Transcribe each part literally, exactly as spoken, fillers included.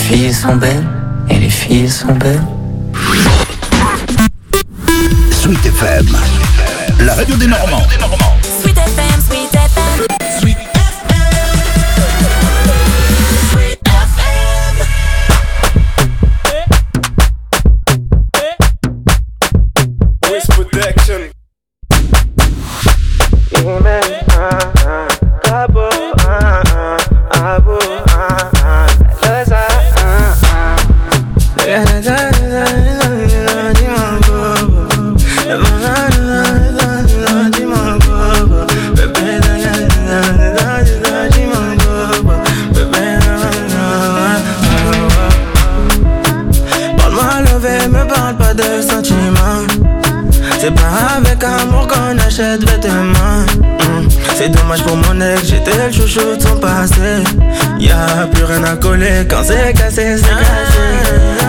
filles sont belles, et les filles sont belles. Sweet F M, la radio des Normands. Sweet F M, Sweet F M. Sweet F M. Sweet F M. Wiz Production. Amen. Ah ah. Abo ah ah. Abo ah ah. Laza ah ah. C'est pas avec amour qu'on achète vêtements. mmh. C'est dommage pour mon ex, j'étais le chouchou de son passé. Y'a plus rien à coller quand c'est cassé, c'est cassé.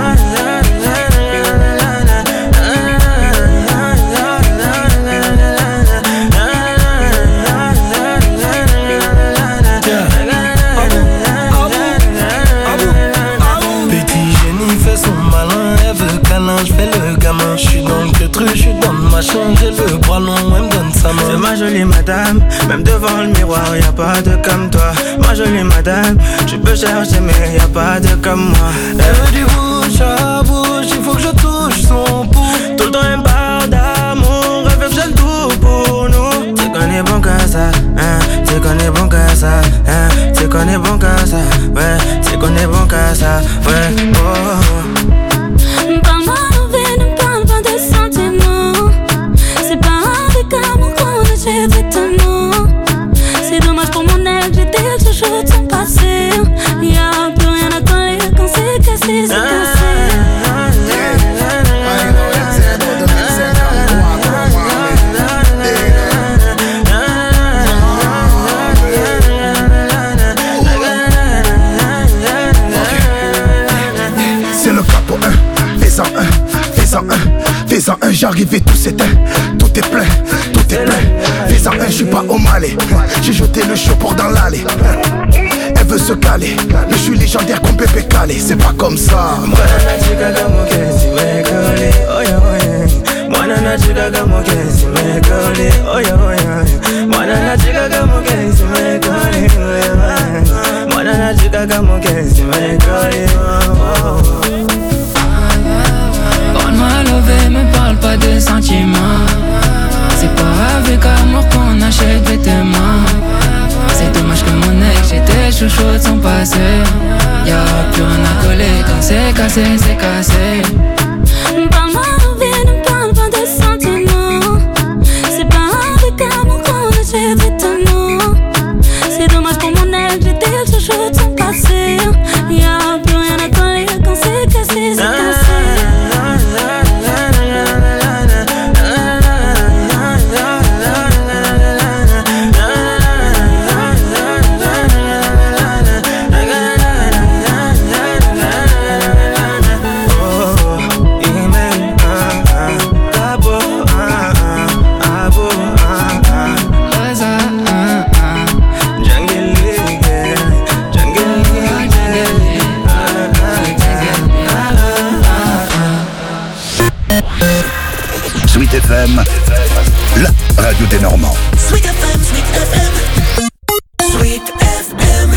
Je fais le gamin, je suis dans le truc, je suis dans le machin, j'ai le bras long, elle me donne sa main. C'est ma jolie madame, même devant le miroir, y'a pas de comme toi. Ma jolie madame, je peux chercher mais y'a pas de comme moi. Elle veut du bouche à bouche, il faut que je touche son pouls. Tout le temps elle me parle d'amour, elle veut que j'ai le tout pour nous. C'est qu'on est bon que ça, hein, c'est qu'on est bon que ça, hein, c'est qu'on est bon que ça, ouais, c'est qu'on est bon que ça, ouais, oh. Parle-moi envers, ne parle pas de sentiments. C'est pas avec amour qu'on achète vêtements. C'est dommage pour mon ex, j'étais le chouchou de son passé. Y'a plus rien à coller quand c'est cassé, c'est cassé. C'est le capot un. Fais-en un, fais-en un, fais-en un, j'arrive et tout s'éteint. Tout est plein, tout est plein. Fais-en un, j'suis pas au Malais. J'ai jeté le show pour dans l'allée. Elle veut se caler, mais j'suis légendaire comme Pépé Calé. C'est pas comme ça. Parle-moi lové, me parle pas de sentiments. C'est pas avec amour qu'on achète vêtements. C'est dommage que mon ex, j'étais chouchou de son passé. Y'a plus rien à coller quand c'est cassé, c'est cassé. Parle-moi envers, ne parle pas de sentiments. C'est pas avec amour qu'on achète vêtements. C'est dommage pour mon ex, j'étais le chouchou de son passé. Y'a plus rien à coller quand c'est cassé, c'est cassé. Sweet F M, la radio des Normands. Sweet F M, Sweet F M. Sweet F M.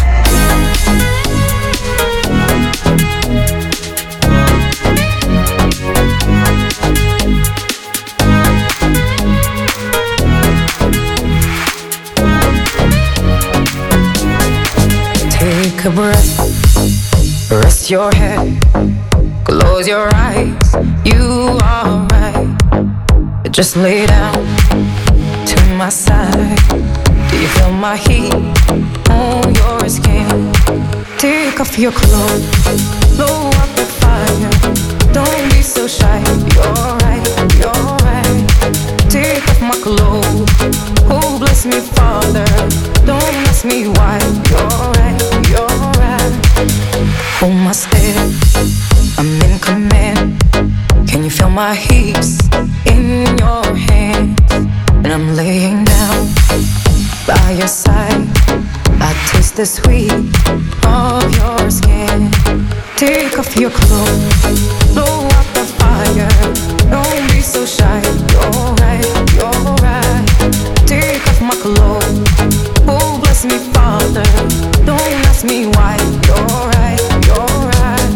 Take a breath, rest your head, close your eyes, you are right. Just lay down to my side. Do you feel my heat on your skin? Take off your clothes, blow up the fire. Don't be so shy, you're right, you're right. Take off my clothes, oh bless me Father. Don't ask me why, you're right, you're right. Hold my step, I'm in command. Can you feel my hips in your hands? And I'm laying down by your side. I taste the sweet of your skin. Take off your clothes, blow out the fire. Don't be so shy. You're right, you're right. Take off my clothes. Oh, bless me, Father. Don't ask me why. You're right, you're right.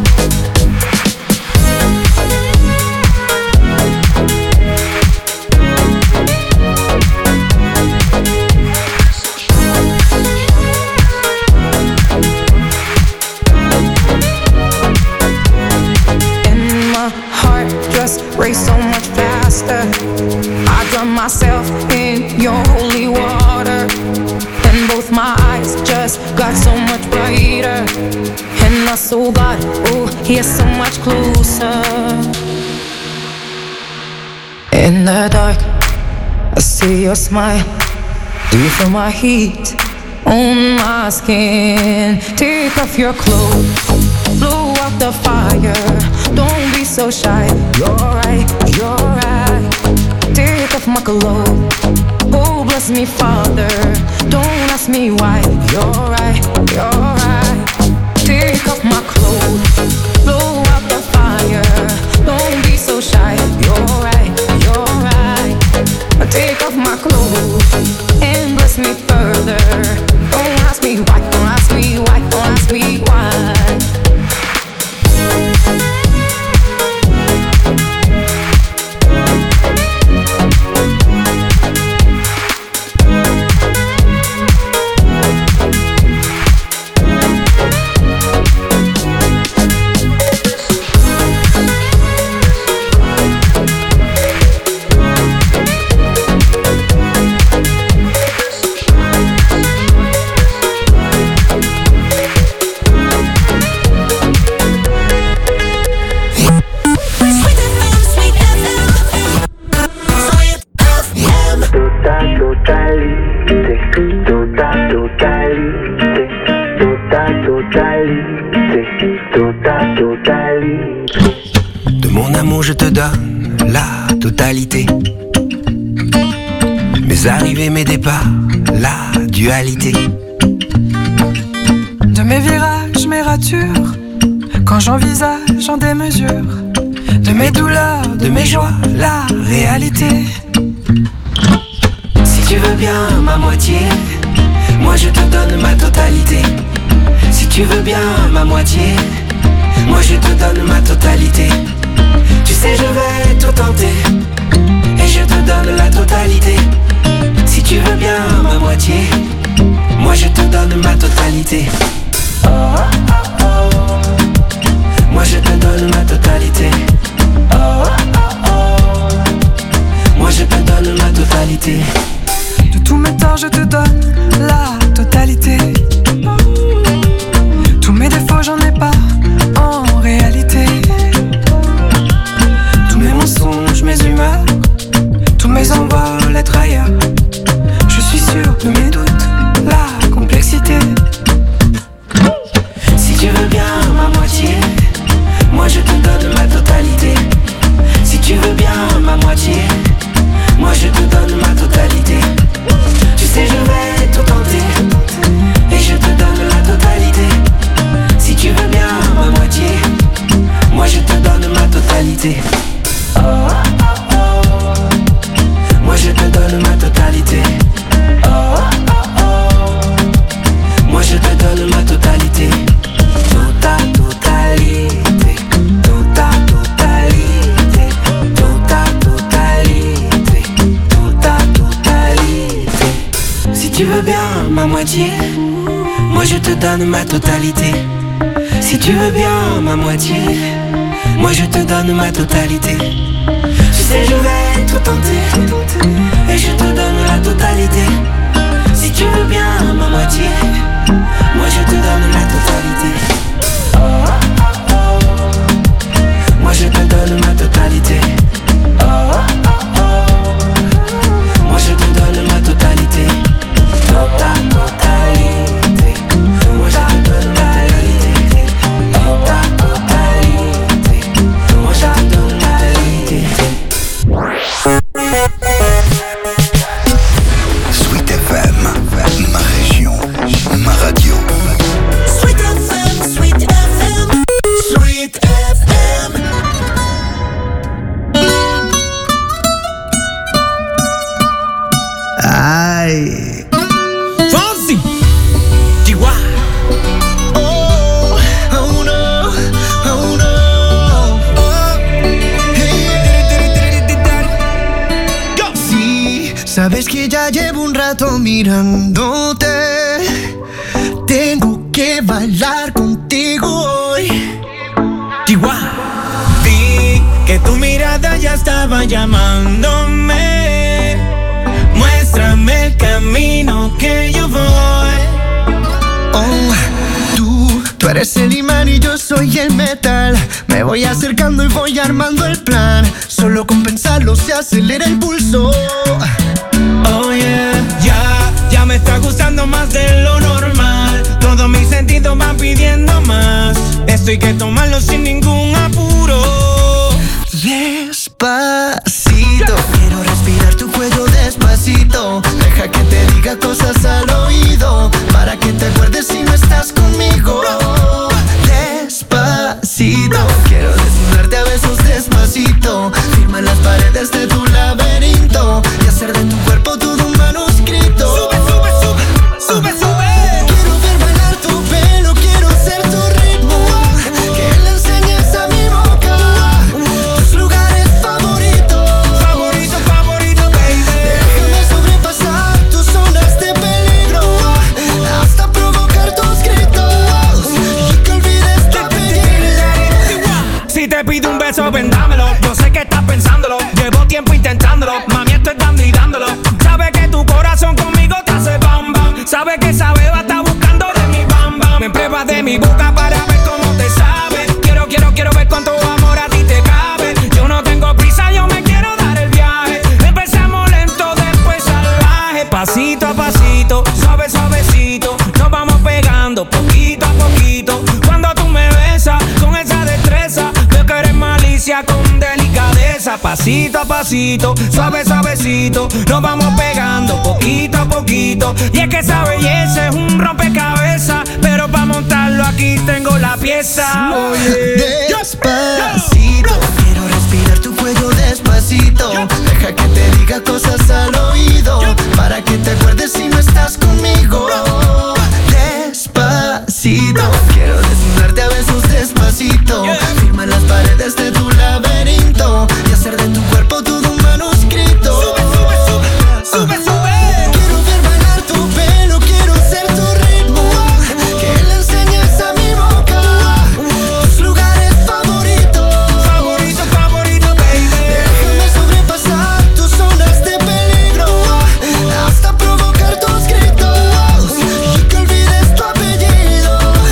Race so much faster. I drown myself in your holy water, and both my eyes just got so much brighter, and my soul got, oh, here so much closer. In the dark, I see your smile. Do you feel my heat on my skin? Take off your clothes, blow out the fire. Don't be so shy. You're right, you're right. Take off my clothes. Oh, bless me, Father. Don't ask me why. You're right, you're right. Take off my clothes. Blow out the fire. Don't be so shy. You're right, you're right. Take off my clothes and bless me further. Don't ask me why. Don't ask me why. Don't ask me why. De mon amour je te donne la totalité. Mes arrivées, mes départs, la dualité. De mes virages, mes ratures, quand j'envisage en démesure. De mes douleurs, de mes joies, la réalité. Si tu veux bien ma moitié, moi je te donne ma totalité. Si tu veux bien ma moitié, moi je te donne ma totalité. Tu sais je vais tout tenter, et je te donne la totalité. Si tu veux bien ma moitié, moi je te donne ma totalité. Oh, oh, oh, oh. Moi je te donne ma totalité. Oh, oh, oh. Moi je te donne ma totalité. De tous mes torts je te donne la totalité. Tous mes défauts j'en ai pas en réalité. Tous mes mensonges, mes humeurs, tous mes envols, être ailleurs. Je suis sûr de mes doutes, la complexité. Si tu veux bien ma moitié, moi je te donne ma totalité. Si tu veux bien ma moitié, moi je te donne ma totalité. Tu sais je vais tout tenter, et je te donne la totalité. Si tu veux bien ma moitié, moi je te donne ma totalité. Oh, oh, oh. Moi je te donne ma totalité. Oh, oh, oh. Moi je te donne ma totalité. Tota totalité, tota totalité, tota totalité, tota totalité. Si tu veux bien ma moitié, moi je te donne ma totalité. Si tu veux bien ma moitié, moi je te donne ma totalité. Tu sais je vais tout tenter, et je te donne la totalité. Si tu veux bien ma moitié, moi je te donne la totalité. Oh, oh, oh. Moi je te donne ma totalité. Oh, oh, oh. Moi je te donne ma totalité. Tota totalité. Moi je te donne ma totalité. Tota totalité. Moi je te donne ma totalité. Sweet F M, ma région, ma radio. Sweet F M, Sweet rato mirándote. Tengo que bailar contigo hoy. Chihuahua. Vi que tu mirada ya estaba llamándome. Muéstrame el camino que yo voy. Oh, tú, tú eres el imán y yo soy el metal. Me voy acercando y voy armando el plan. Solo con pensarlo se acelera el pulso. Oh yeah, ya, ya me está gustando más de lo normal. Todos mis sentidos van pidiendo más. Esto hay que tomarlo sin ningún apuro. Despacito, quiero respirar tu cuello despacito. Deja que te diga cosas al oído, para que te acuerdes si no estás conmigo. Despacito, quiero desnudarte a besos despacito. Firma las paredes de tu laberinto y hacer de tu cuerpo todo un manuscrito. Sube, sube, sube, sube, sube. Quiero ver bailar tu pelo, quiero ser tu ritmo. Que le enseñes a mi boca tus lugares favoritos. Favorito, favorito, baby. Déjame sobrepasar tus zonas de peligro, hasta provocar tus gritos y que olvides tu apellido. Si te pido un beso, ven dámelo. Yo sé que estás pensándolo, llevo tiempo intentándolo. Mami, estoy dando y dándolo. Sabe que tu corazón conmigo te hace bam bam. Sabe que esa beba está buscando de mi bam bam. Me pruebas de mi boca para ver cómo te sabe. Quiero, quiero, quiero ver cuánto amor a ti te cabe. Yo no tengo prisa, yo me quiero dar el viaje. Empezamos lento, después salvaje. Pasito a pasito, suave, suavecito. Nos vamos pegando poquito a poquito. Cuando tú me besas con esa destreza, veo que eres malicia con delicadeza. Pasito a pasito, suave, suavecito. Nos vamos pegando poquito a poquito. Y es que esa belleza es un rompecabezas, pero para montarlo aquí tengo la pieza. Oye, despacito, quiero respirar tu cuello despacito. Deja que te diga cosas al oído, para que te acuerdes si no estás conmigo. Despacito, quiero desnudarte a besos despacito. Firma las paredes de tu laberinto y hacer de tu cuerpo todo un manuscrito. Sube, sube, sube, sube, sube. Quiero ver bailar tu pelo, quiero ser tu ritmo. Que le enseñes a mi boca tus lugares favoritos. Favorito, favorito, baby. Déjame sobrepasar tus zonas de peligro, hasta provocar tus gritos y que olvides tu apellido.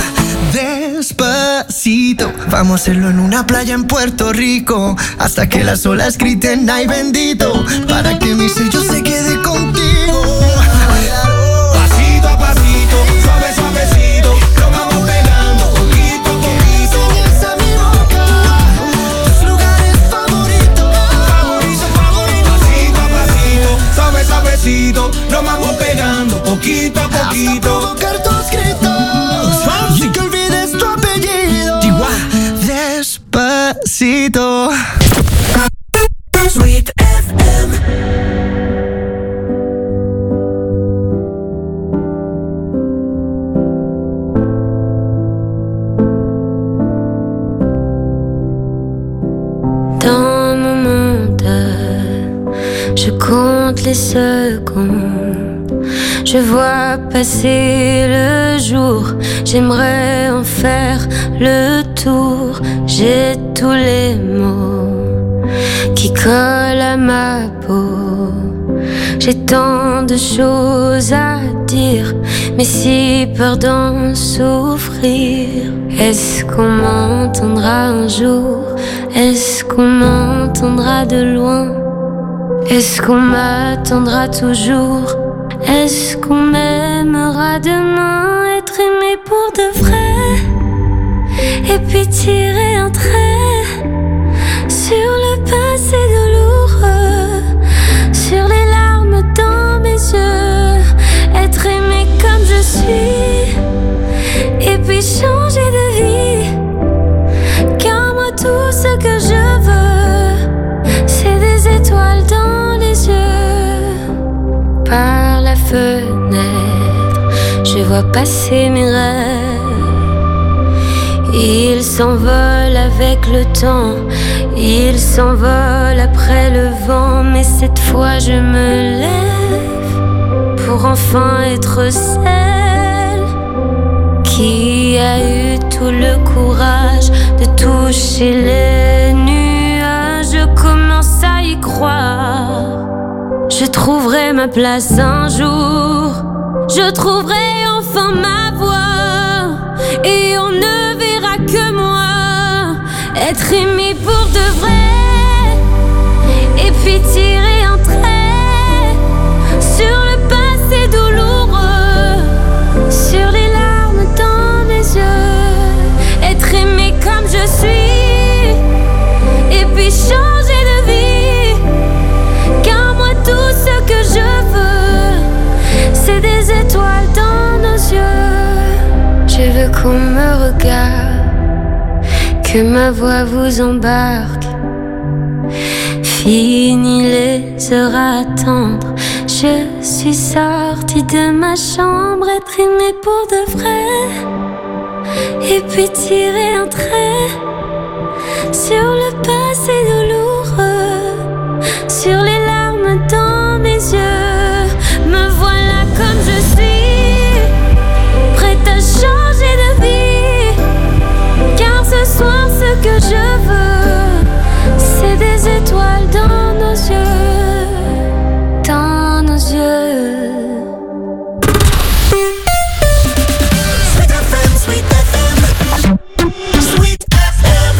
Despacito, vamos a hacerlo en una playa en Puerto Rico, hasta que las olas griten ay bendito, para que mi sello se quede contigo. Pasito a pasito, suave, suavecito. Lo vamos pegando poquito a poquito. Enseñas a mi boca tus lugares favoritos. Favorito, favorito. Pasito a pasito, suave, suavecito. Lo vamos pegando poquito a Hasta poquito. provocar tus gritos y que olvides tu apellido. Despacito. Sweet F M. Dans mon monde, je compte les secondes. Je vois passer le jour. J'aimerais en faire le tour. J'ai tous les mots qui collent à ma peau. J'ai tant de choses à dire, mais si peur d'en souffrir. Est-ce qu'on m'entendra un jour? Est-ce qu'on m'entendra de loin? Est-ce qu'on m'attendra toujours? Est-ce qu'on m'aimera demain? Être aimé pour de vrai, et puis tirer un trait sur le passé douloureux, sur les larmes dans mes yeux. Être aimé comme je suis, et puis changer de vie. Car moi tout ce que je veux, c'est des étoiles dans les yeux. Par la fenêtre, je vois passer mes rêves. Ils s'envolent avec le temps, ils s'envolent après le vent. Mais cette fois je me lève pour enfin être celle qui a eu tout le courage de toucher les nuages. Je commence à y croire. Je trouverai ma place un jour. Je trouverai enfin ma voix. Et on ne verra que moi être aimé pour de vrai. Et puis tirer un trait sur le passé douloureux, sur les larmes dans mes yeux. Être aimé comme je suis. Et puis changer de vie. Car moi tout ce que je veux, c'est des étoiles dans nos yeux. Je veux qu'on me regarde, que ma voix vous embarque. Fini les heures à attendre. Je suis sortie de ma chambre, être aimée pour de vrai. Et puis tirer un trait sur le passé douloureux, sur les larmes dans mes yeux. Me voilà comme je suis, prête à changer de vie. Car ce soir ce que je veux, c'est des étoiles dans nos yeux, dans nos yeux. Sweet F M, Sweet F M, Sweet F M.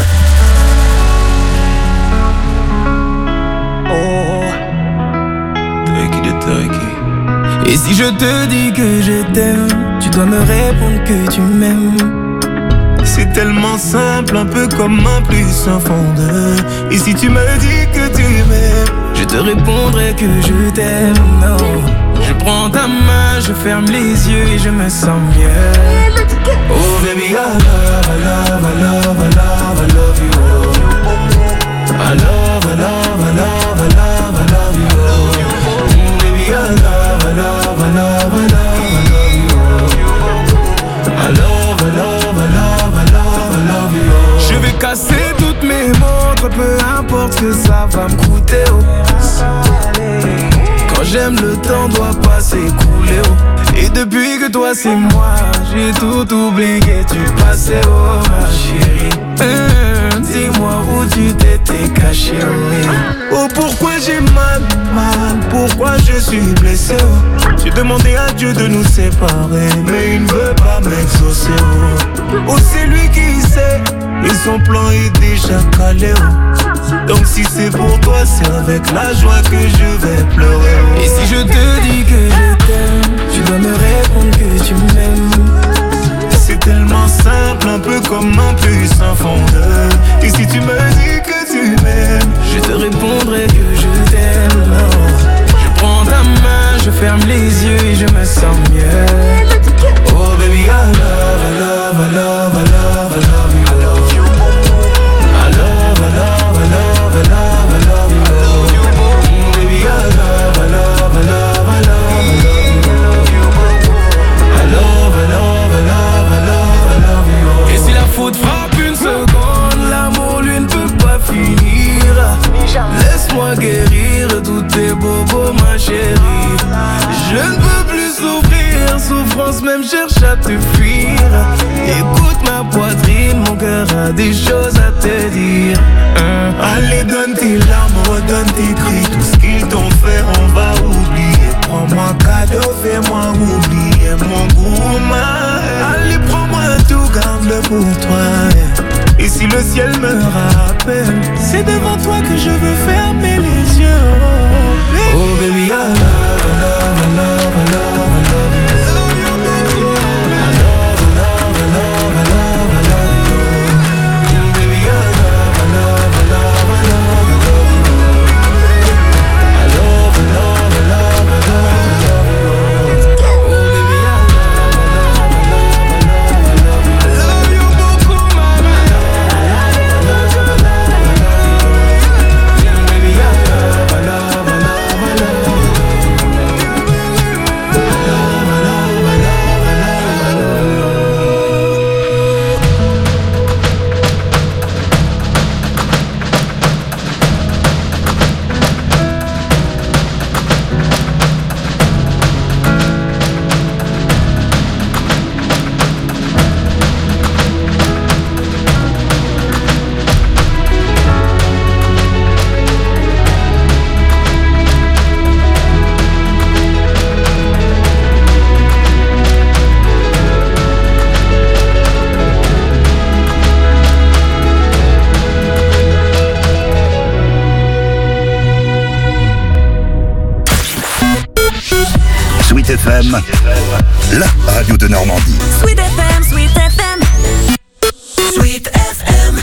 Oh, Turkey de Turkey. Et si je te dis que je t'aime, tu dois me répondre que tu m'aimes. C'est tellement simple, un peu comme un plus un fondeur. Et si tu me dis que tu m'aimes, je te répondrai que je t'aime. Non, je prends ta main, je ferme les yeux et je me sens mieux. Oh baby, I love, I love, I love, I love, I love you. I love, I love, I love, I love, I love you. Mm, baby, I love, I love, I love, I love, I love you. I love, I love, I love, I love, I love you. Je vais casser toutes mes montres, peu importe ce que ça va me coûter. Oh. Quand j'aime, le temps doit pas s'écouler. Oh. Et depuis que toi c'est moi, j'ai tout oublié du passé. Oh ma chérie, mmh, dis-moi où tu t'étais caché. Oh, oh pourquoi j'ai mal, mal, pourquoi je suis blessé. Oh. J'ai demandé à Dieu de nous séparer, mais il ne veut pas m'exaucer. Oh, oh c'est lui qui sait, et son plan est déjà calé. Oh. Donc si c'est pour toi, c'est avec la joie que je vais pleurer. Oh. Et si je te dis que je t'aime, tu dois me répondre que tu m'aimes. C'est tellement simple, un peu comme un puissant fondeur. Et si tu me dis que tu m'aimes, je te répondrai que je t'aime. Je prends ta main, je ferme les yeux et je me sens mieux. Oh baby, I love, I love, I love, I love, I love you. I love, I love, I love, I love, I love you. Mm, baby, I love, I love, I love, I love, I love you. I love, I love, I love, I love, I love you. Et si la faute frappe une seconde, l'amour lui ne peut pas finir. Laisse-moi guérir tous tes bobos, ma chérie. Je ne peux plus souffrir, souffrance même cherche à te fuir. Écoute ma poitrine, mon cœur a des choses à te dire. hein. Allez donne tes larmes, redonne tes cris. Tout ce qu'ils t'ont fait on va oublier. Prends-moi cadeau, fais-moi oublier mon goût. Allez prends-moi tout, garde-le pour toi. Et si le ciel me rappelle, c'est devant toi que je veux fermer les yeux. Oh baby, I love, I love, I love, I love, I love you. I love, I love, I love, I love, I love you. Baby, I love, I love, I love, I love, I love you. I love, I love, I love, I love, I love you. Oh baby, I love, I love, I love, I love, I love you. I love you beaucoup, mama. I love, I love, I love, I love you. Baby, I love, I love, I love, I love you. F M, la radio de Normandie. Sweet F M, Sweet F M, Sweet F M.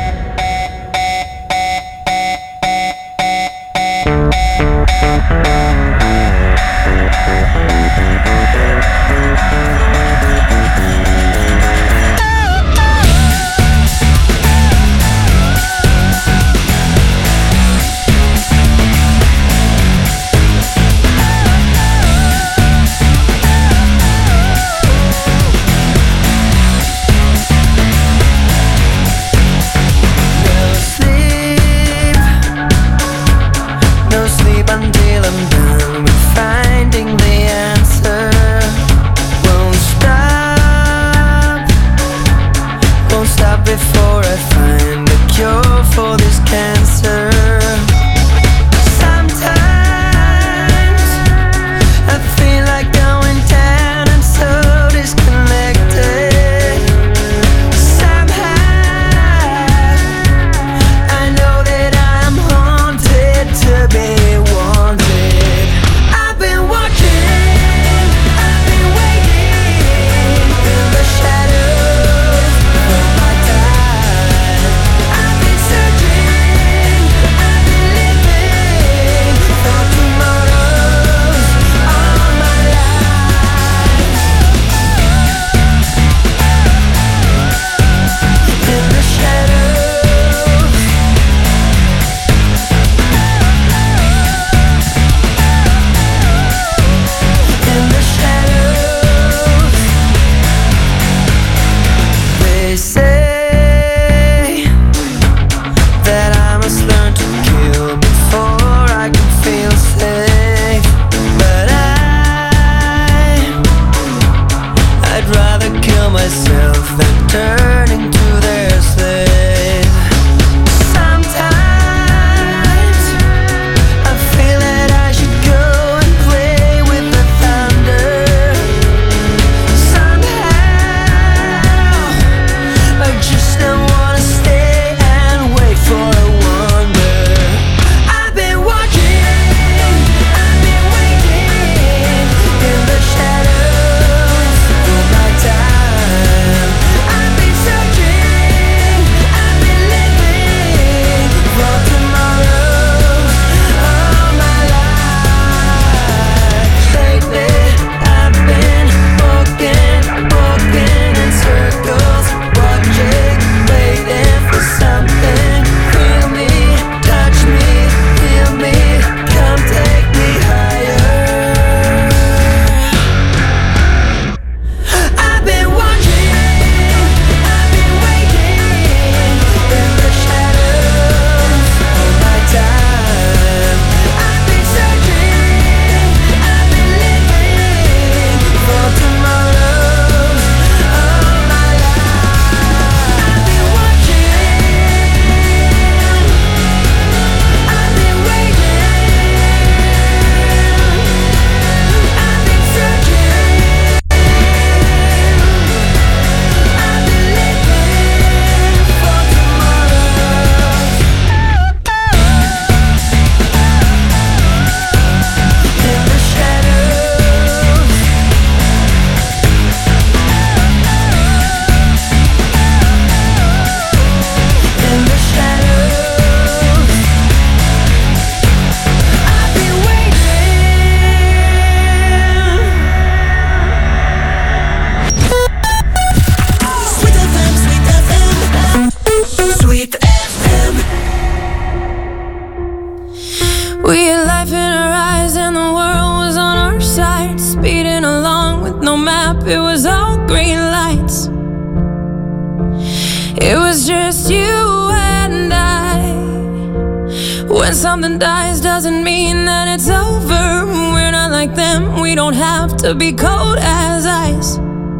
Something dies doesn't mean that it's over. We're not like them, we don't have to be cold as ice.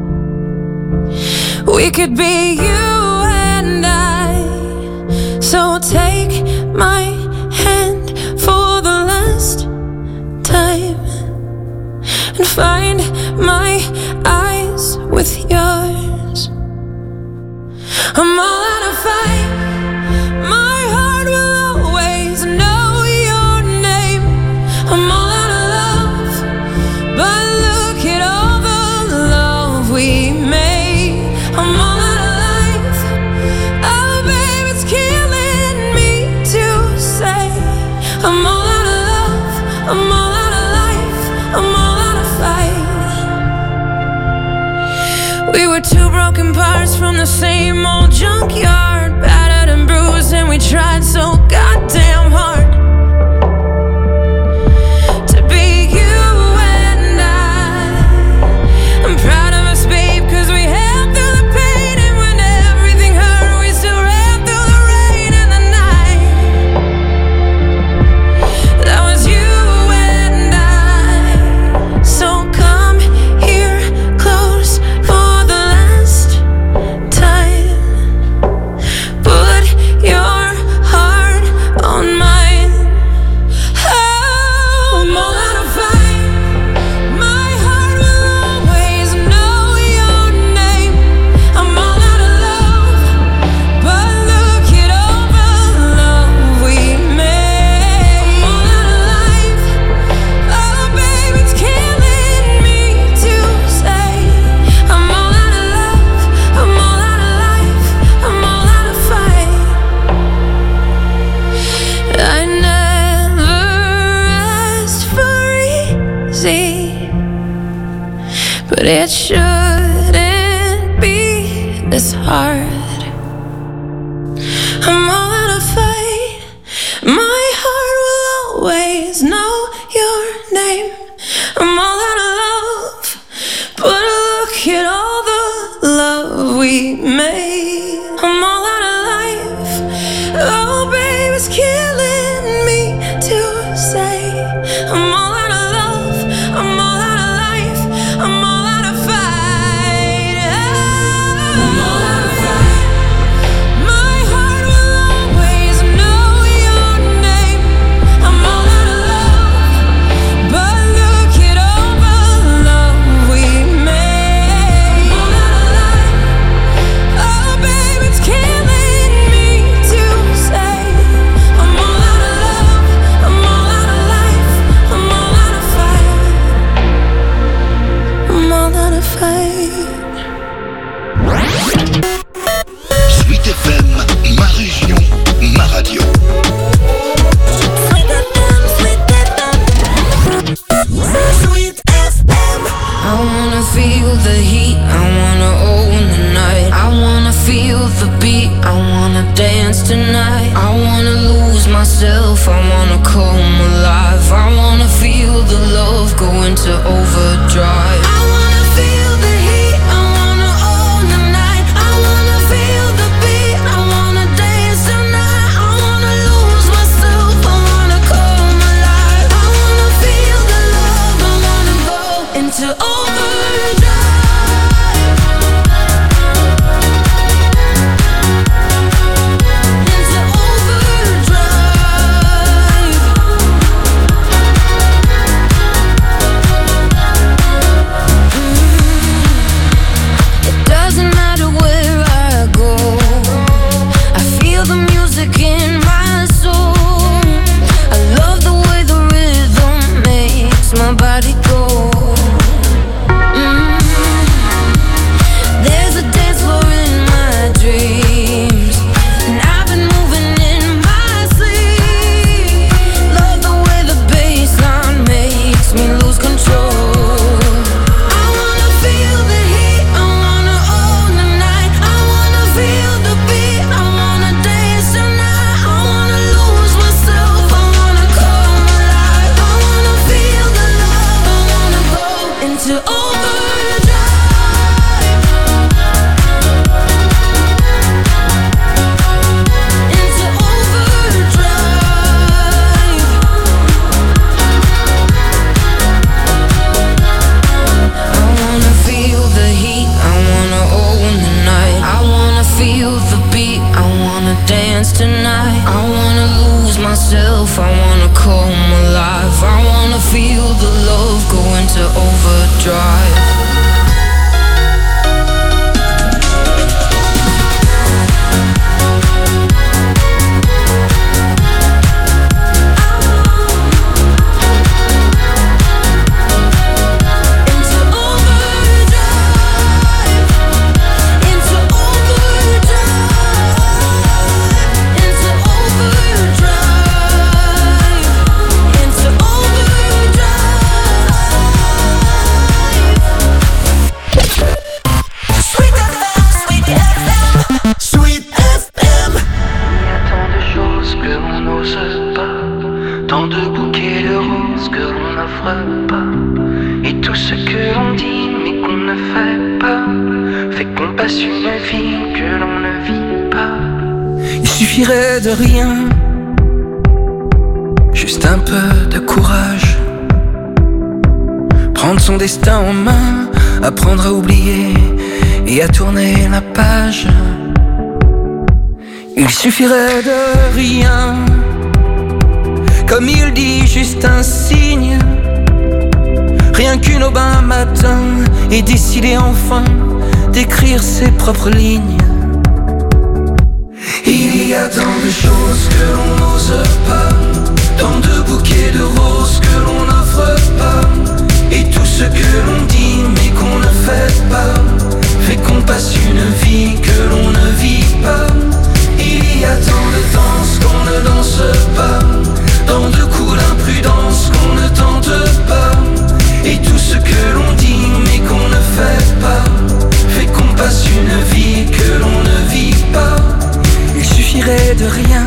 We could be you and I. So take my hand for the last time and find my eyes with yours. I'm all out of fight. My heart will always know your name. I'm all out of love, but look from the same old junkyard, battered and bruised, and we tried so goddamn hard to be you and I. I'm proud of us, babe, cause we held through the pain, and when everything hurt, we still ran through the rain and the night. That was you and I. So come here close for the last time. Put your heart on mine. Oh, I'm all out of fight. My heart will always know your name. I'm all out of love, but look it over the love we made. I'm all out of life. Oh, baby, it's killing me to say. I'm all out of love, I'm all out of life, I'm all out of fight. I never asked for easy, but it shouldn't be this hard. I'm all out of fight. My heart will always know your name. I'm all out of love, but look at all the love we made. I'm all out of life. Oh, babe, it's killing me to say. I'm all out of love, I'm all out of life, I'm all out of fight. I'm all out of fight. My heart will always know your name. I'm all out of love, but look it over the love we made. I'm all out of life. Oh, babe, it's killing me to say. I'm all out of love, I'm all out of life, I'm all out of fight. I'm all out of fight. Sweet F M, ma région, ma radio. Sweet F M. I wanna feel the heat, I wanna own the night. I wanna feel the beat, I wanna dance tonight. I wanna lose myself, I wanna come alive. I wanna feel the love go into overdrive. I wanna feel the heat, I wanna own the night. I wanna feel the beat, I wanna dance tonight. I wanna lose myself, I wanna come alive. I wanna feel the love, I wanna go into overdrive. Into overdrive. It doesn't matter where I go, I feel the music in my soul. I love the way the rhythm makes my body go. Mm. There's a dance floor in my dreams, and I've been moving in my sleep. Love the way the bassline makes me lose control. I wanna feel the heat, I wanna own the night. I wanna feel the beat, I wanna dance tonight. I wanna lose myself, I wanna come alive. I wanna feel the love, I wanna go into overdrive. Into overdrive. I wanna feel the heat, I wanna own the night. I wanna feel the beat, I wanna dance tonight. I wanna lose myself, I wanna come alive. I wanna feel the love go into overdrive. Into overdrive. Into overdrive. Into overdrive. Into overdrive. tant de bouquets de roses que l'on n'offre pas, et tout ce que l'on dit mais qu'on ne fait pas, fait qu'on passe une vie que l'on ne vit pas. Il suffirait de rien, juste un peu de courage, prendre son destin en main, apprendre à oublier et à tourner la page. Il suffirait de rien, comme il dit, juste un signe, rien qu'une aube un matin, et décider enfin d'écrire ses propres lignes. Il y a tant de choses que l'on n'ose pas, tant de bouquets de roses que l'on n'offre pas, et tout ce que l'on dit mais qu'on ne fait pas, fait qu'on passe une vie que l'on ne vit pas. Il y a tant de danses qu'on ne danse pas, tant de coups d'imprudence qu'on ne tente pas, et tout ce que l'on dit mais qu'on ne fait pas, fait qu'on passe une vie que l'on ne vit pas. Il suffirait de rien,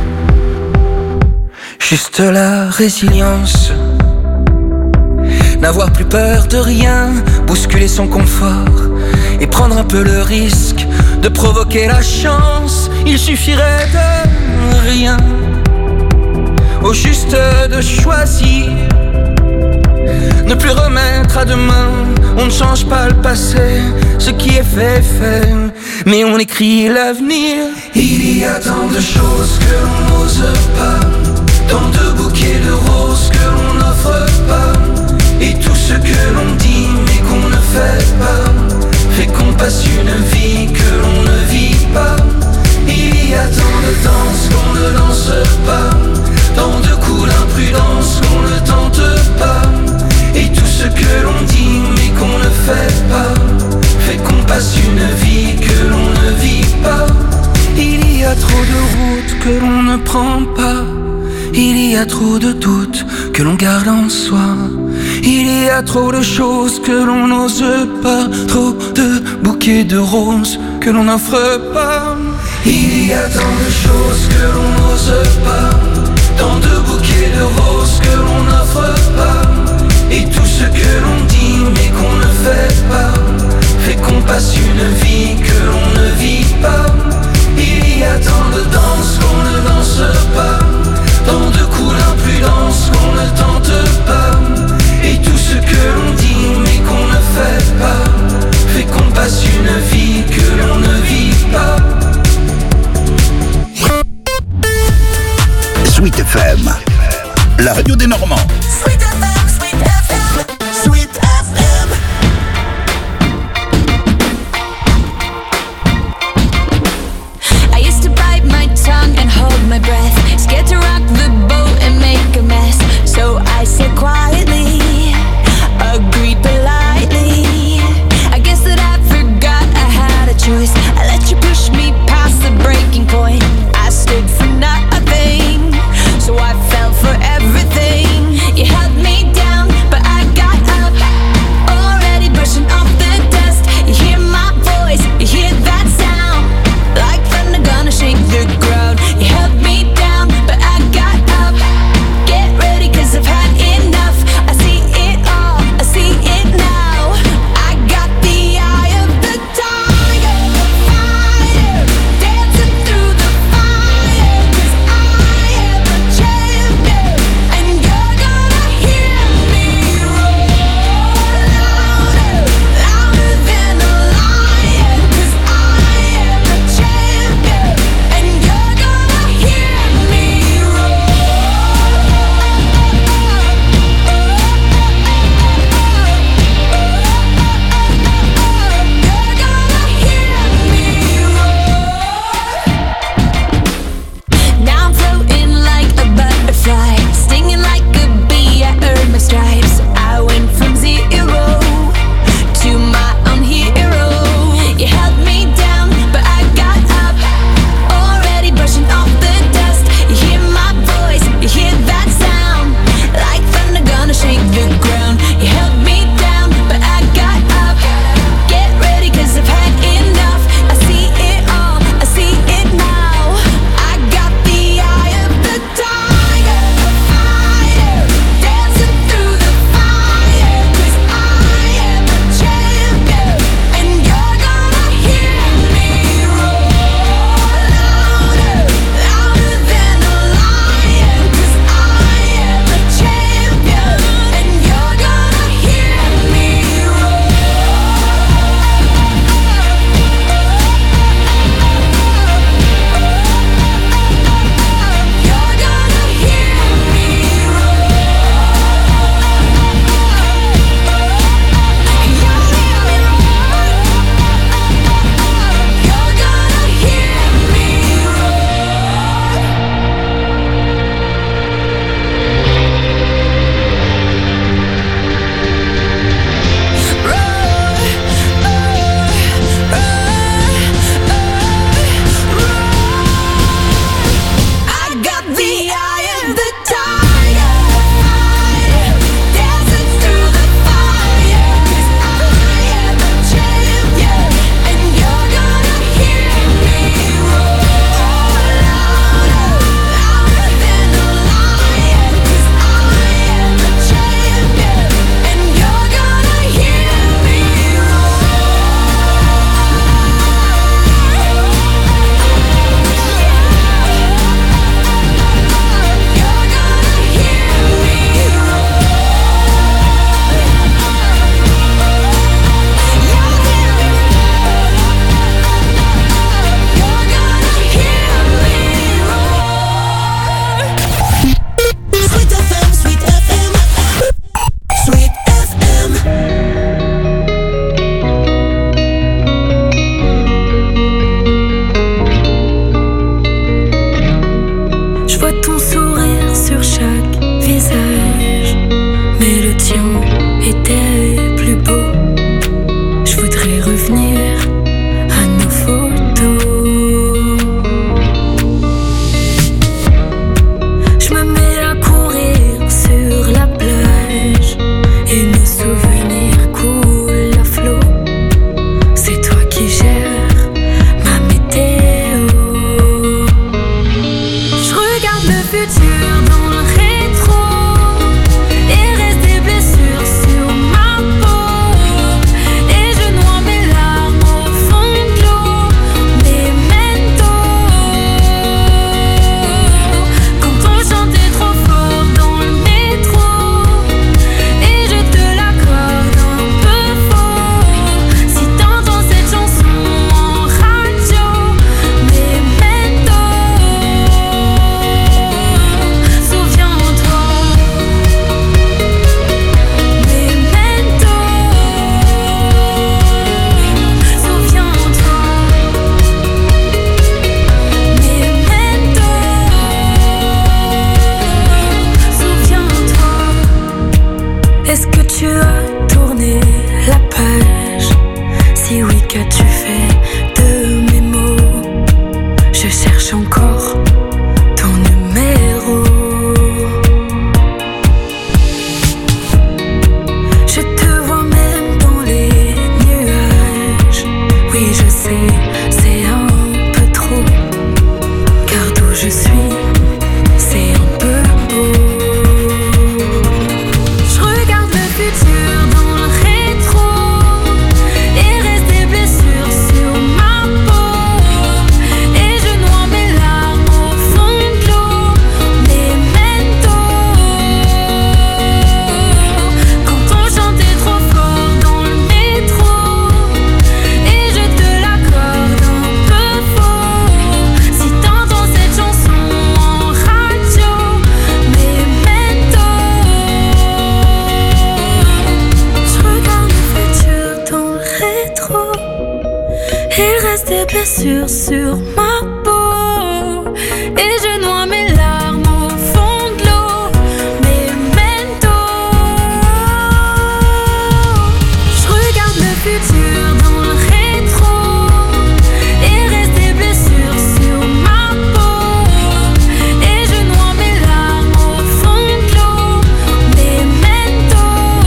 juste la résilience, n'avoir plus peur de rien, bousculer son confort et prendre un peu le risque de provoquer la chance. Il suffirait de rien, au juste de choisir, ne plus remettre à demain. On ne change pas le passé, ce qui est fait est fait, mais on écrit l'avenir. Il y a tant de choses que l'on n'ose pas, tant de bouquets de roses que l'on n'offre pas, et tout ce que l'on dit mais qu'on ne fait pas, fait qu'on passe une vie que l'on ne vit pas. Il y a tant de danses qu'on ne danse pas, tant de coups d'imprudence qu'on ne tente pas, et tout ce que l'on dit mais qu'on ne fait pas, fait qu'on passe une vie que l'on ne vit pas. Il y a trop de routes que l'on ne prend pas, il y a trop de doutes que l'on garde en soi, il y a trop de choses que l'on n'ose pas, trop de bouquets de roses que l'on n'offre pas. Il y a tant de choses que l'on n'ose pas, tant de bouquets de roses que l'on n'offre pas, et tout ce que l'on dit mais qu'on ne fait pas, fait qu'on passe une vie que l'on ne vit pas. Il y a tant de danses qu'on ne danse pas, tant de coups d'imprudence qu'on ne tente pas, et tout ce que l'on dit mais qu'on ne fait pas, fait qu'on passe une vie que l'on ne vit pas. Sweet F M, la radio des Normands. Sweet F M, Sweet F M, Sweet F M. I used to bite my tongue and hold my breath, scared to rock the boat and make a mess. So I said quietly, agreed politely. I guess that I forgot I had a choice. I let you push me past the breaking point. I stood for nothing, so I fell for everything. You held me down, but I got up, already brushing off the dust. You hear my voice, you hear that sound, like thunder gonna shake the ground. You held me down, but I got up. Get ready, cause I've had enough. encore ton numéro. Je te vois même dans les nuages. Oui, je sais, c'est un peu trop. Car d'où je suis, c'est un peu beau. Je regarde le futur dans le rétro et reste des blessures sur ma peau. Et je noie mes larmes au fond de l'eau. Memento. Quand on chantait trop fort dans le métro et je te l'accorde un peu faux. Si t'entends cette chanson en radio, Memento. Je regarde le futur dans le rétro. Il reste des blessures sur ma peau et je noie mes larmes au fond de l'eau. Memento. Je regarde le futur dans le rétro. Il reste des blessures sur ma peau et je noie mes larmes au fond de l'eau. Memento.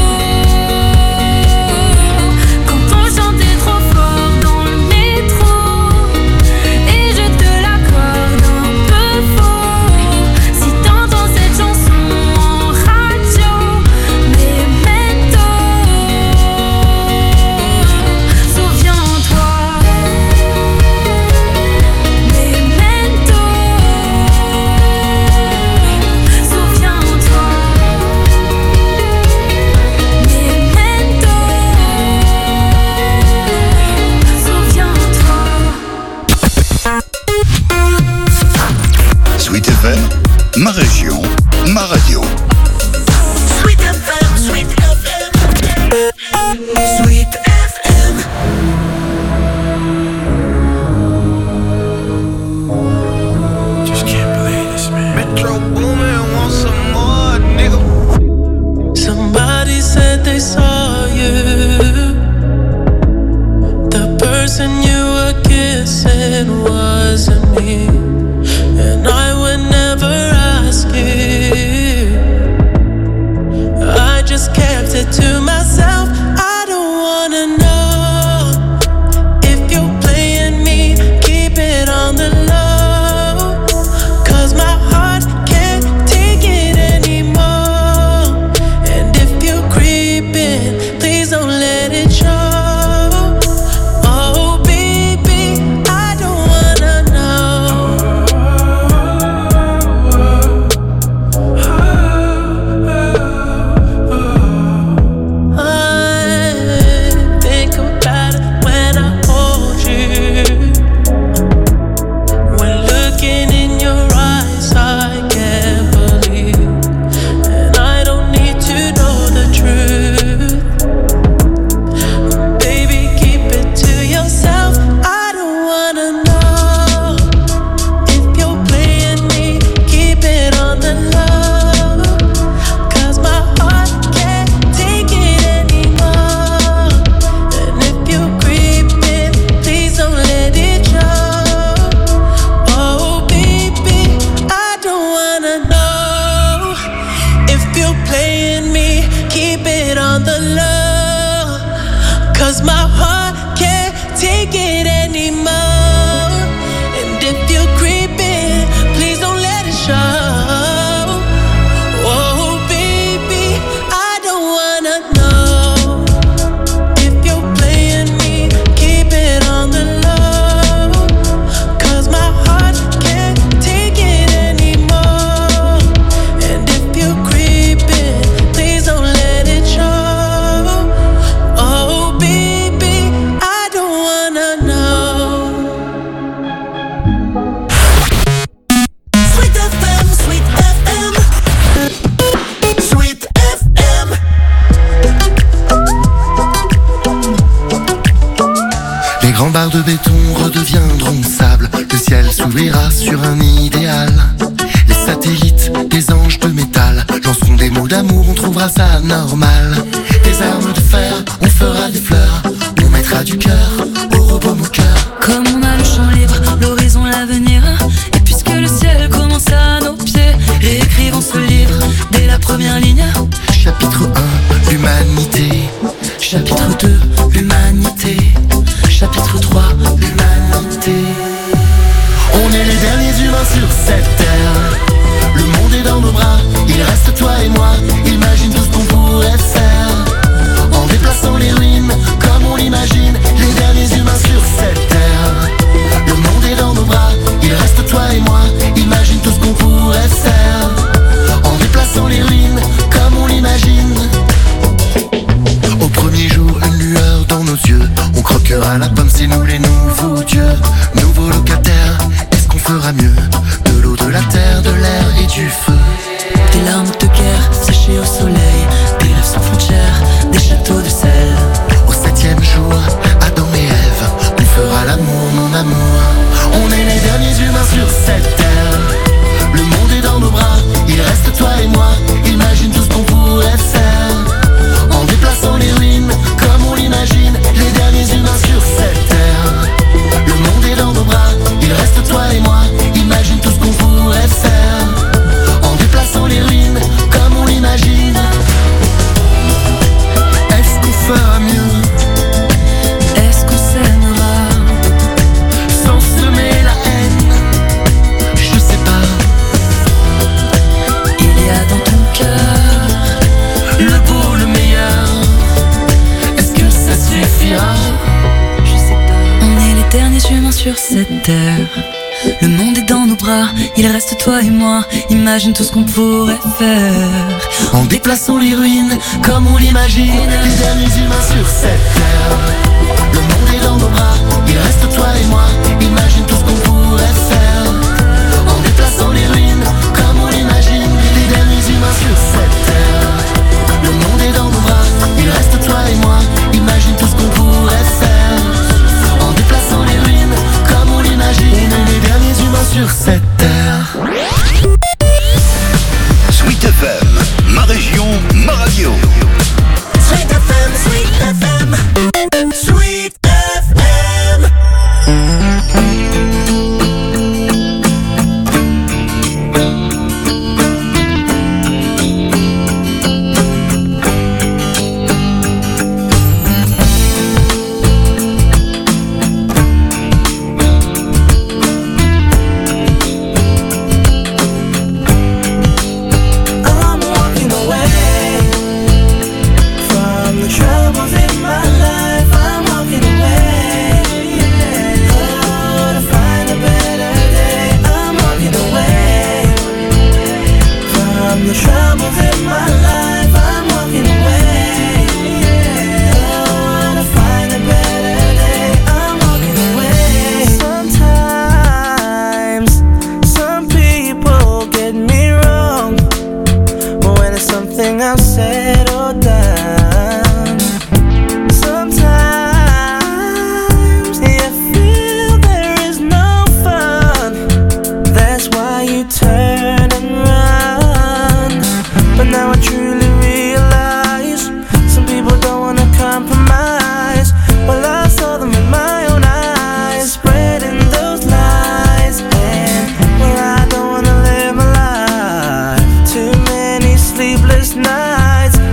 Quand on chantait trop fort dans le métro et je te l'accorde un peu faux. Si t'entends cette chanson en radio, Memento. Souviens-toi, Memento. Souviens-toi, Memento. Souviens-toi. Sweet F M, ma région, ma radio. Sweet F M, Sweet F M, Sweet F M. Just can't believe this, man. Metro Boomin, want some more, nigga. Somebody said they saw you. The person you were kissing wasn't me. And I would never ask you. I just kept it to myself. I don't wanna know if you're playing me. Keep it on the low. Cause my heart can't take it anymore. And if you're creeping, please don't let it show. Oh baby, I don't wanna know. I think about it when I hold you. When looking in your eyes, I can't believe. And I don't need to know the truth. Baby, keep it to yourself. I don't wanna know if you're playing me. Keep it on the low. Cause my heart can't take it anymore. And if you're creeping, please don't let it show. Oh baby, I don't wanna know if you're playing me. Keep it on the low. Cause my heart can't take it anymore. And if you're creeping, please don't let it show. Oh baby, I don't wanna know if you're playing me. Keep it on the low. Cause my heart can't take it anymore. And if you're creeping, please don't let it show. Oh baby, I don't wanna know. Sweet F M, Sweet F M, Sweet F M. Les grands barres de béton redeviendront sable. Le ciel s'ouvrira sur un idéal. Les satellites, des anges de métal lanceront des mots d'amour, on trouvera ça normal. Des armes de fer, on fera des fleurs. On mettra du cœur au robot moqueur. Comme on a le champ libre, l'horizon, l'avenir. Et puisque de l'eau, de la terre, de l'air et du feu. Des larmes de guerre séchées au soleil, des rêves sans frontières, des châteaux de sel. Au septième jour, Adam et Ève, on fera l'amour, mon amour. On est les derniers humains sur cette terre. Le monde est dans nos bras, il reste toi et moi. Imagine tout ce qu'on pourrait faire en déplaçant les ruines comme on l'imagine. Les derniers humains sur cette terre. Le monde est dans nos bras, il reste toi et moi. Imagine tout ce qu'on pourrait faire en déplaçant les ruines comme on l'imagine. Est-ce qu'on fera mieux? Est-ce qu'on s'aimera sans semer la haine? Je sais pas. Il y a dans ton cœur le beau, le meilleur. Est-ce que ça suffira? Je sais pas. On est les derniers humains sur cette terre. Le monde est dans nos bras, il reste toi et moi. Imagine tout ce qu'on pourrait faire en déplaçant les ruines comme on l'imagine. Les derniers humains sur cette terre. Le monde est dans nos bras, il reste toi et moi. Imagine tout ce qu'on pourrait faire en déplaçant les ruines comme on l'imagine. Les derniers humains sur cette terre. Le monde est dans nos bras, il reste toi et moi. Imagine tout ce qu'on pourrait faire en déplaçant les ruines comme on l'imagine. Les derniers humains sur cette terre. Sweet F M, ma région, ma radio. Sweet F M, Sweet F M, Sweet F M. Sleepless nights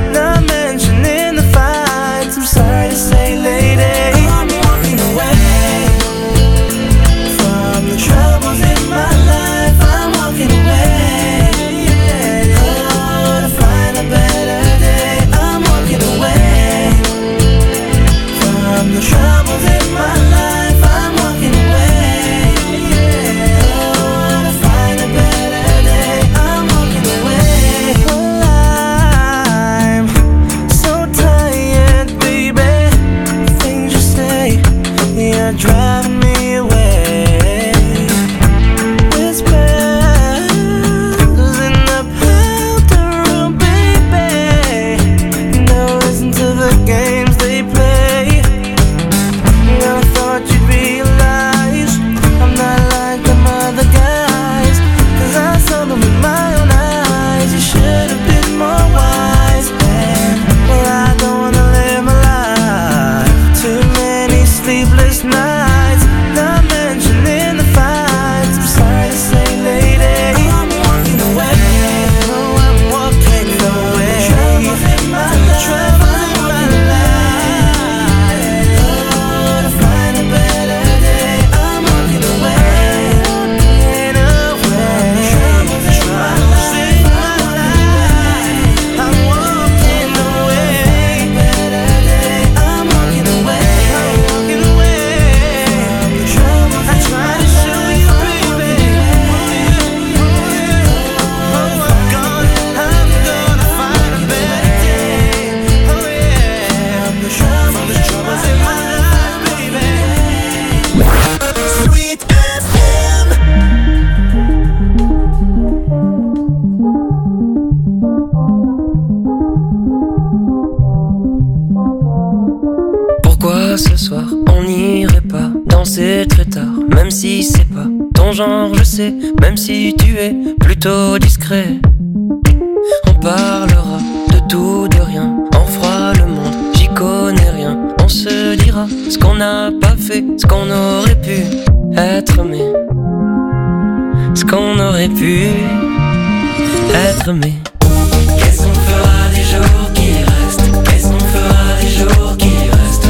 genre, je sais, même si tu es plutôt discret. On parlera de tout, de rien, on fera le monde, j'y connais rien. On se dira ce qu'on n'a pas fait, ce qu'on aurait pu être, mais ce qu'on aurait pu être, mais qu'est-ce qu'on fera des jours qui restent? Qu'est-ce qu'on fera des jours qui restent?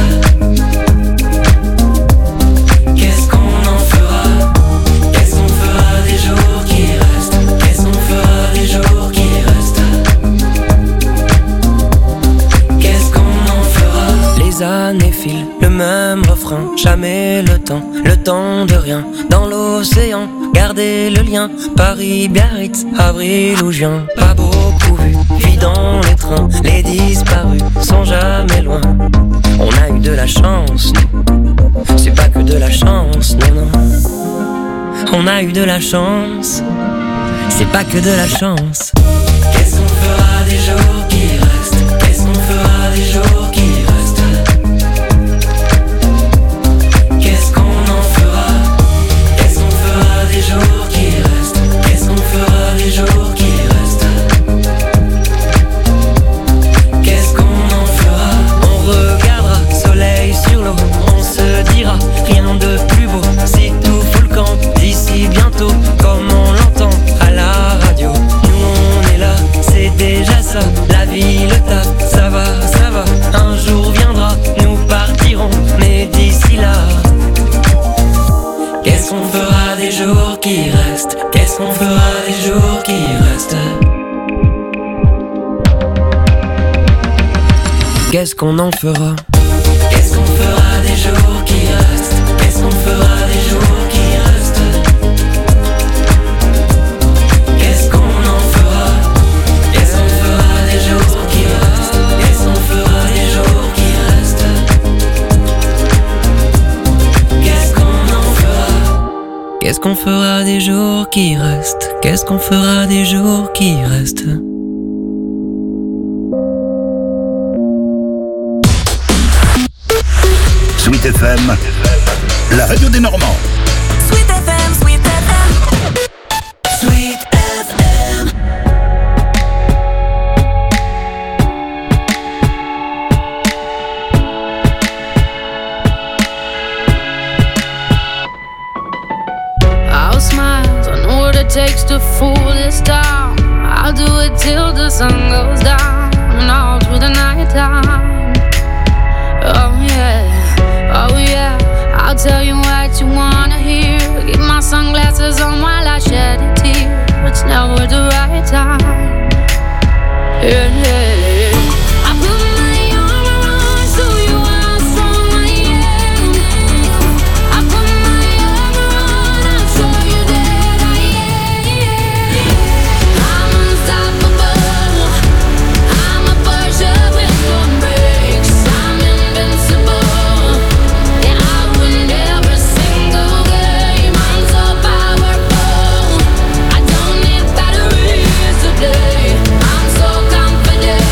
Qu'est-ce qu'on en fera? Qu'est-ce qu'on fera des jours qui restent? Qu'est-ce qu'on fera des jours qui restent? Qu'est-ce qu'on en fera? les années filent, le même refrain, jamais le temps, le temps de rien. Dans l'océan, gardez le lien, Paris, Biarritz, avril ou juin. Pas beaucoup vu, vie dans les trains, les disparus sont jamais loin. On a eu de la chance, nous. C'est pas que de la chance, non, non. On a eu de la chance, c'est pas que de la chance. Qu'est-ce qu'on fera des jours qui restent? Qu'est-ce qu'on fera des jours qui restent? Qu'est-ce qu'on en fera? Qu'est-ce qu'on fera des jours qui restent? Qu'est-ce qu'on fera des jours qui restent? Qu'est-ce qu'on en fera? On regardera soleil sur l'eau, on se dira rien de plus beau. Si tout fout le camp d'ici bientôt, comme on l'entend à la radio. Nous on est là, c'est déjà ça. La vie, le taf, ça va, ça va. Un jour viendra, nous partirons, mais d'ici là, qu'est-ce qu'on fera des jours qui restent? Qu'est-ce qu'on fera des jours qui restent? qu'est-ce qu'on en fera? Qu'est-ce qu'on fera des jours qui restent? Qu'est-ce qu'on fera des jours qui restent? Qu'est-ce qu'on en fera? Qu'est-ce qu'on fera des jours qui restent? Qu'est-ce qu'on fera des jours qui restent? Qu'est-ce qu'on en fera? Qu'est-ce qu'on fera des jours qui restent? Qu'est-ce qu'on fera des jours qui restent? Sweet F M, la radio des Normands. Sweet F M, Sweet F M, Sweet F M. I'll smile, I know what it takes to fool this town. I'll do it till the sun goes down and all through the night time. Oh yeah, oh yeah, I'll tell you what you wanna hear. Keep my sunglasses on while I shed a tear. It's never the right time. Yeah, yeah, yeah. I put my armor on so you are strong, I am. I put my armor on, I'll show you that I am. I'm unstoppable. I'm a Porsche with no brakes. I'm invincible. Yeah, I win every single game. I'm so powerful. I don't need batteries today. I'm so confident.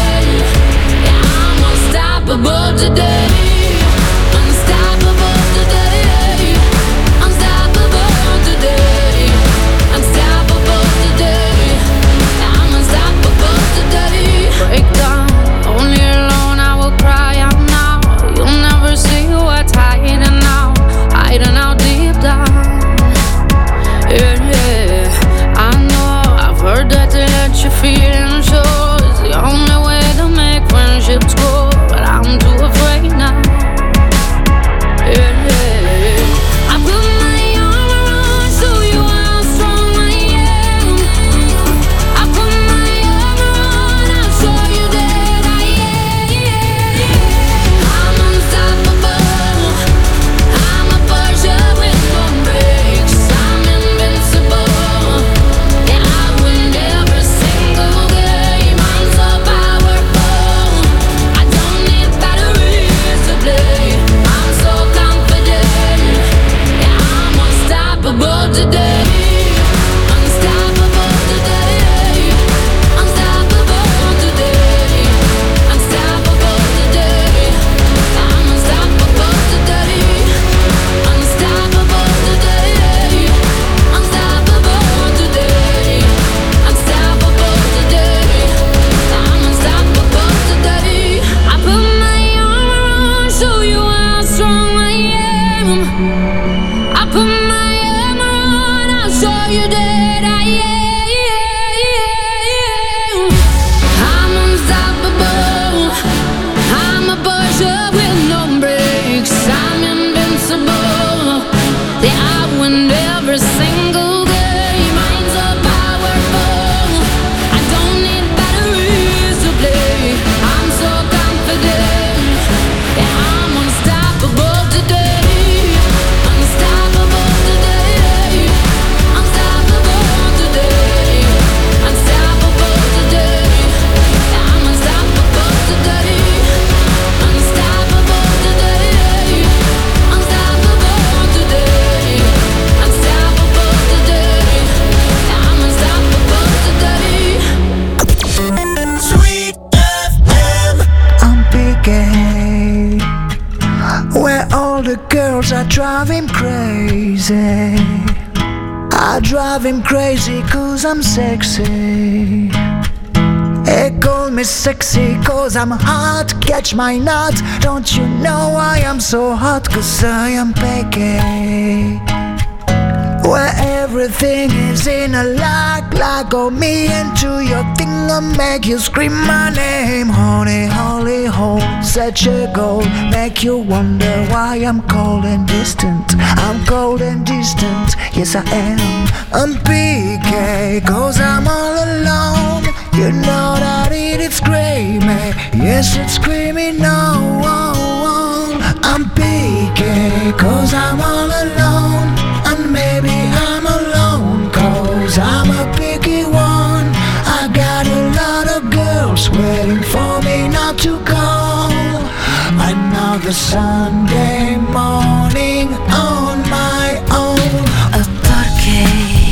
drive him crazy. I drive him crazy cause I'm sexy. They call me sexy cause I'm hot. Catch my nut. Don't you know I am so hot cause I am picky. Where everything is in a lock. Lock on me into your thing and make you scream my name. Honey, holy hole, such a goal. Make you wonder why I'm cold and distant. I'm cold and distant, yes I am. I'm P K cause I'm all alone. You know that it is screaming, yes it's screaming no. I'm P K cause I'm all alone. And maybe I'm alone cause I'm a picky one. I got a lot of girls waiting for me not to call. Another Sunday morning on my own. ¿Por qué?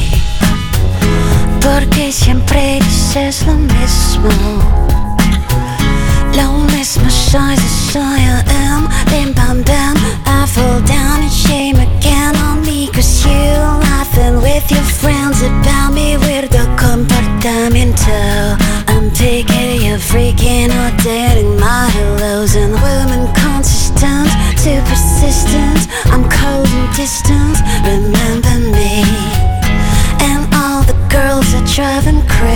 Porque siempre dices lo mismo. Lo mismo soy, soy I am. Bim bam bam, I fall down in shame again on me cause you laughing with your friends about me. Weirdo comportamiento. I'm taking you freaking or dating my hellos and women consistent, too persistent. I'm cold and distant, remember me. And all the girls are driving crazy.